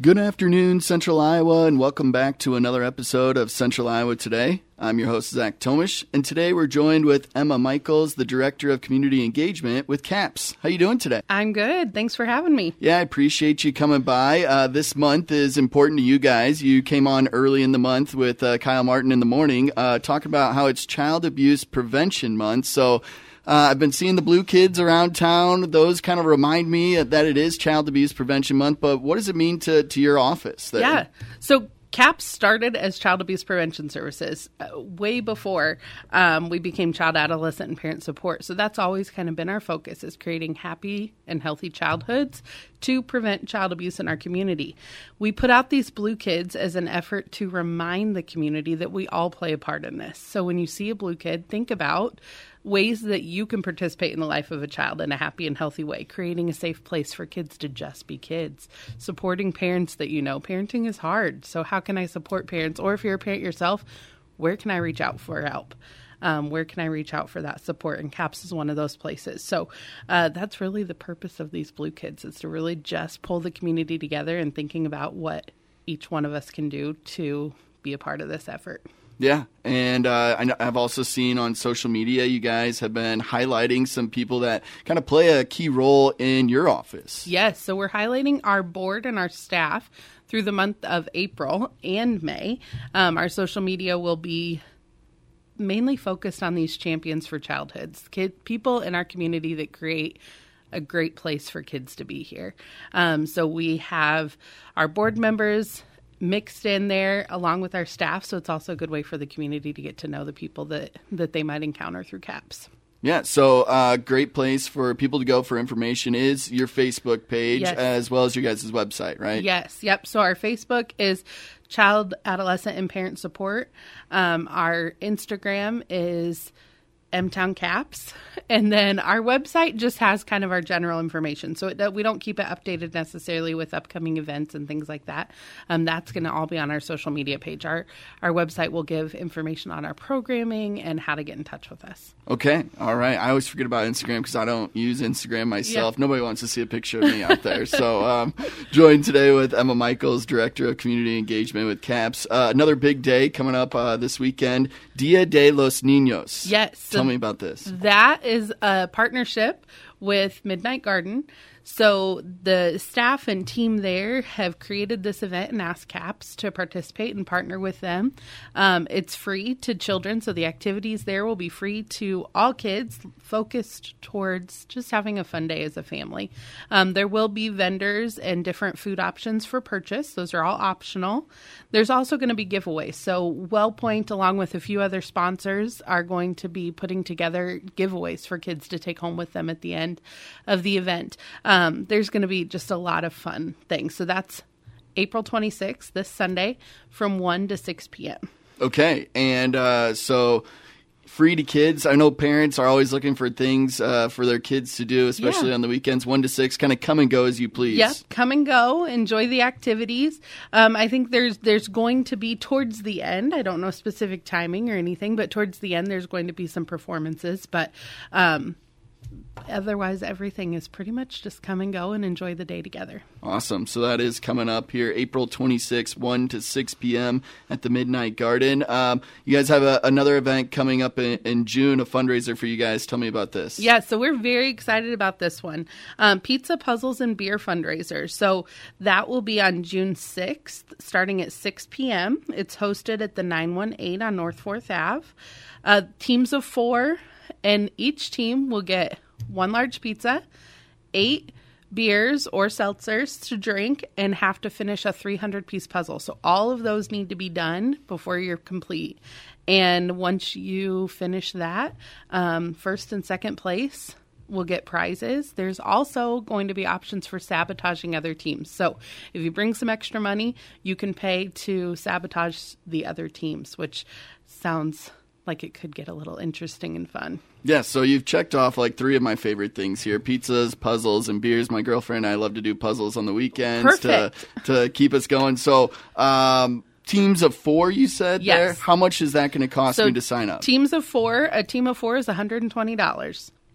Good afternoon, Central Iowa, and welcome back to another episode of Central Iowa Today. I'm your host, Zach Tomish, and today we're joined with Emma Michaels, the Director of Community Engagement with CAPS. How you doing today? I'm good. Thanks for having me. Yeah, I appreciate you coming by. This month is important to you guys. You came on early in the month with Kyle Martin in the morning, talking about how it's Child Abuse Prevention Month. So I've been seeing the blue kids around town. Those kind of remind me that it is Child Abuse Prevention Month, but what does it mean to your office? Yeah. So CAPS started as Child Abuse Prevention Services way before we became Child, Adolescent, and Parent Support. So that's always kind of been our focus, is creating happy and healthy childhoods to prevent child abuse in our community. We put out these blue kids as an effort to remind the community that we all play a part in this. So when you see a blue kid, think about ways that you can participate in the life of a child in a happy and healthy way, creating a safe place for kids to just be kids, supporting parents that you know. Parenting is hard, so how can I support parents? Or if you're a parent yourself, where can I reach out for help? Where can I reach out for that support? And CAPS is one of those places. So that's really the purpose of these blue kids, is to really just pull the community together and thinking about what each one of us can do to be a part of this effort. Yeah, and I've also seen on social media you guys have been highlighting some people that kind of play a key role in your office. Yes, so we're highlighting our board and our staff through the month of April and May. Our social media will be mainly focused on these champions for childhoods, people in our community that create a great place for kids to be here. So we have our board members mixed in there along with our staff. So it's also a good way for the community to get to know the people that they might encounter through CAPS. Yeah, so great place for people to go for information is your Facebook page, yes, as well as your guys' website, right? Yes, yep. So our Facebook is Child, Adolescent, and Parent Support. Our Instagram is M-Town CAPS. And then our website just has kind of our general information. So we don't keep it updated necessarily with upcoming events and things like that. That's going to all be on our social media page. Our website will give information on our programming and how to get in touch with us. Okay. All right. I always forget about Instagram because I don't use Instagram myself. Yeah. Nobody wants to see a picture of me out there. So joined today with Emma Michaels, Director of Community Engagement with CAPS. Another big day coming up this weekend, Dia de los Niños. Yes. Tell me about this. That is a partnership with Midnight Garden. So the staff and team there have created this event and asked CAPS to participate and partner with them. It's free to children, so the activities there will be free to all kids, focused towards just having a fun day as a family. There will be vendors and different food options for purchase. Those are all optional. There's also going to be giveaways. So WellPoint, along with a few other sponsors, are going to be putting together giveaways for kids to take home with them at the end of the event. There's going to be just a lot of fun things. So that's April 26th, this Sunday, from 1 to 6 p.m. Okay. And so free to kids. I know parents are always looking for things for their kids to do, especially on the weekends. 1 to 6, kind of come and go as you please. Yep, come and go. Enjoy the activities. I think there's going to be towards the end, I don't know specific timing or anything, but towards the end there's going to be some performances. But otherwise, everything is pretty much just come and go and enjoy the day together. Awesome. So that is coming up here April 26th, 1 to 6 p.m. at the Midnight Garden. You guys have another event coming up in June, a fundraiser for you guys. Tell me about this. Yeah, so we're very excited about this one. Pizza, Puzzles, and Beer fundraiser. So that will be on June 6th, starting at 6 p.m. It's hosted at the 918 on North 4th Ave. Teams of 4, and each team will get 1 large pizza, 8 beers or seltzers to drink, and have to finish a 300-piece puzzle. So all of those need to be done before you're complete. And once you finish that, first and second place will get prizes. There's also going to be options for sabotaging other teams. So if you bring some extra money, you can pay to sabotage the other teams, which sounds like it could get a little interesting and fun. Yeah, so you've checked off like 3 of my favorite things here: pizzas, puzzles, and beers. My girlfriend and I love to do puzzles on the weekends to keep us going. So teams of 4, you said there? How much is that going to cost me to sign up? A team of 4 is $120.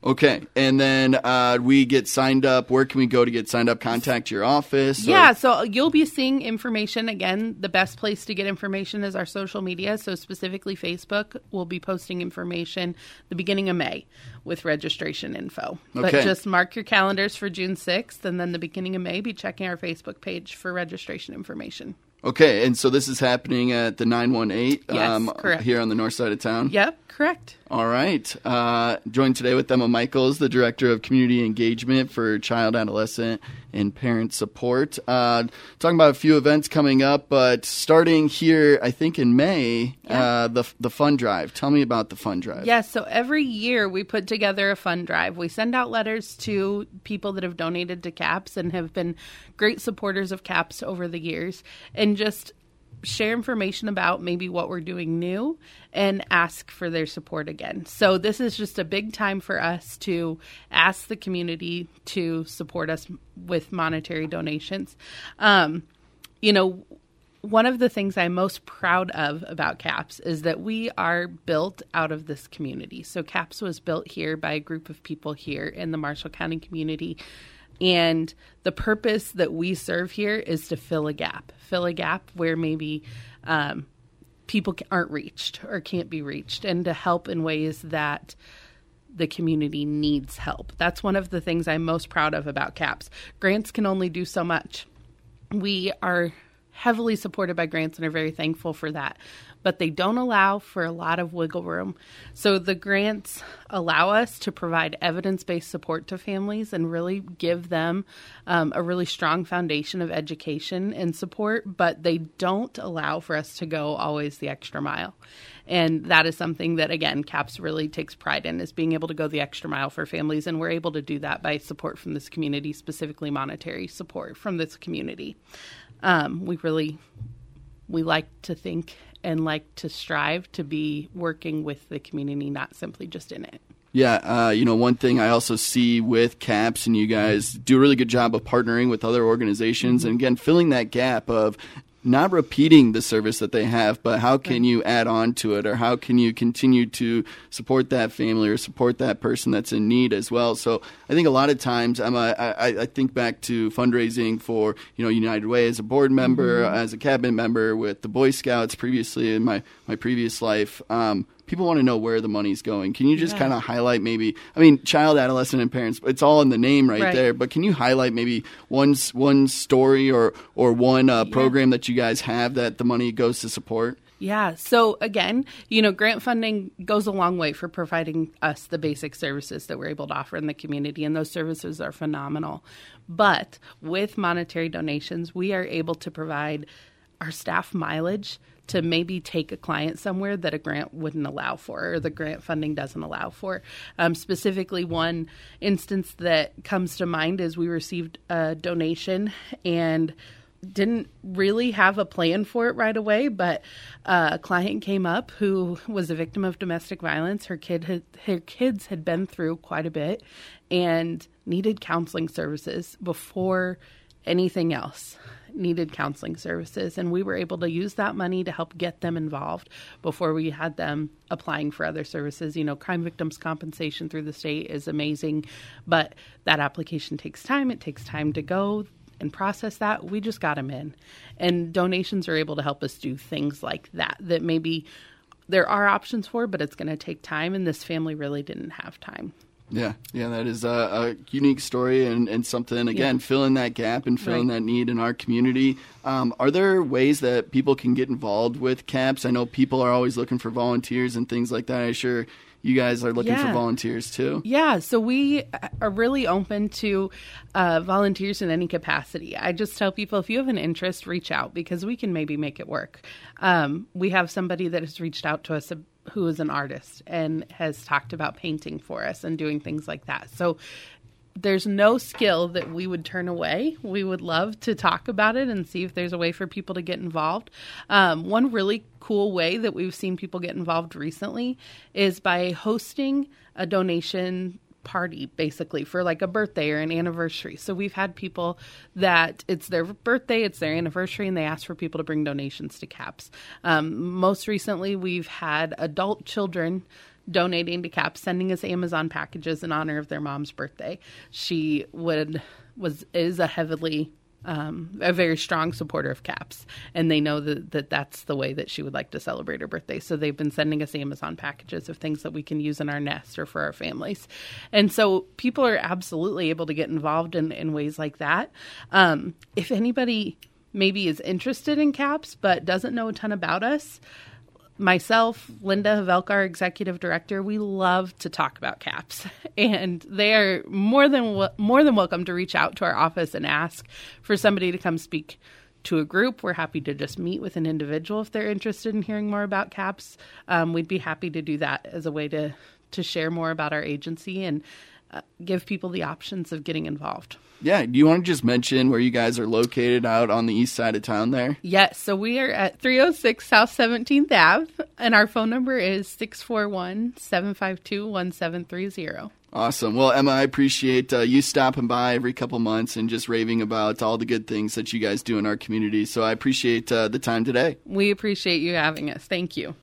Okay. And then we get signed up. Where can we go to get signed up? Contact your office? Yeah, so you'll be seeing information. Again, the best place to get information is our social media. So specifically Facebook, we'll be posting information the beginning of May with registration info. But just mark your calendars for June 6th, and then the beginning of May, be checking our Facebook page for registration information. Okay, and so this is happening at the 918 Yes, correct. Here on the north side of town? Yep, correct. All right. Joined today with Emma Michaels, the Director of Community Engagement for Child, Adolescent, and Parent Support. Talking about a few events coming up, but starting here, I think in May, the fund drive. Tell me about the fund drive. Yes, so every year we put together a fund drive. We send out letters to people that have donated to CAPS and have been great supporters of CAPS over the years, and just share information about maybe what we're doing new and ask for their support again. So this is just a big time for us to ask the community to support us with monetary donations. One of the things I'm most proud of about CAPS is that we are built out of this community. So CAPS was built here by a group of people here in the Marshall County community. And the purpose that we serve here is to fill a gap where maybe people aren't reached or can't be reached, and to help in ways that the community needs help. That's one of the things I'm most proud of about CAPS. Grants can only do so much. We are heavily supported by grants and are very thankful for that. But they don't allow for a lot of wiggle room. So the grants allow us to provide evidence-based support to families and really give them a really strong foundation of education and support, but they don't allow for us to go always the extra mile. And that is something that, again, CAPS really takes pride in, is being able to go the extra mile for families. And we're able to do that by support from this community, specifically monetary support from this community. We like to think and like to strive to be working with the community, not simply just in it. Yeah, one thing I also see with CAPS, and you guys do a really good job of partnering with other organizations, and again, filling that gap of not repeating the service that they have, but how can you add on to it, or how can you continue to support that family or support that person that's in need as well. So I think a lot of times, I think back to fundraising for United Way as a board member, as a cabinet member with the Boy Scouts previously in my previous life. People want to know where the money's going. Can you just kind of highlight child, adolescent, and parents, it's all in the name right there, but can you highlight maybe one story or one program that you guys have that the money goes to support? Yeah. So again, grant funding goes a long way for providing us the basic services that we're able to offer in the community, and those services are phenomenal. But with monetary donations, we are able to provide our staff mileage to maybe take a client somewhere that a grant wouldn't allow for, or the grant funding doesn't allow for. Specifically, one instance that comes to mind is we received a donation and didn't really have a plan for it right away, but a client came up who was a victim of domestic violence. Her kids had been through quite a bit and needed counseling services before anything else. Needed counseling services, and we were able to use that money to help get them involved before we had them applying for other services. Crime victims compensation through the state is amazing, but that application takes time. It takes time to go and process that. We just got them in, and donations are able to help us do things like that maybe there are options for, but it's going to take time, and this family really didn't have time. Yeah, that is a unique story and something, again, filling that gap and filling that need in our community. Are there ways that people can get involved with CAPS? I know people are always looking for volunteers and things like that. I'm sure you guys are looking for volunteers too. Yeah, so we are really open to volunteers in any capacity. I just tell people, if you have an interest, reach out, because we can maybe make it work. We have somebody that has reached out to us who is an artist and has talked about painting for us and doing things like that. So there's no skill that we would turn away. We would love to talk about it and see if there's a way for people to get involved. One really cool way that we've seen people get involved recently is by hosting a donation party, basically, for like a birthday or an anniversary. So we've had people that it's their birthday, it's their anniversary, and they ask for people to bring donations to CAPS. Most recently, we've had adult children donating to CAPS, sending us Amazon packages in honor of their mom's birthday. She is a very strong supporter of CAPS, and they know that that's the way that she would like to celebrate her birthday. So they've been sending us Amazon packages of things that we can use in our nest or for our families. And so people are absolutely able to get involved in ways like that. If anybody maybe is interested in CAPS but doesn't know a ton about us, myself, Linda Havelka, our executive director, we love to talk about CAPS, and they are more than welcome to reach out to our office and ask for somebody to come speak to a group. We're happy to just meet with an individual if they're interested in hearing more about CAPS. We'd be happy to do that as a way to share more about our agency and give people the options of getting involved. Yeah. Do you want to just mention where you guys are located out on the east side of town there? Yes. So we are at 306 South 17th Ave, and our phone number is 641-752-1730. Awesome. Well, Emma, I appreciate you stopping by every couple months and just raving about all the good things that you guys do in our community. So I appreciate the time today. We appreciate you having us. Thank you.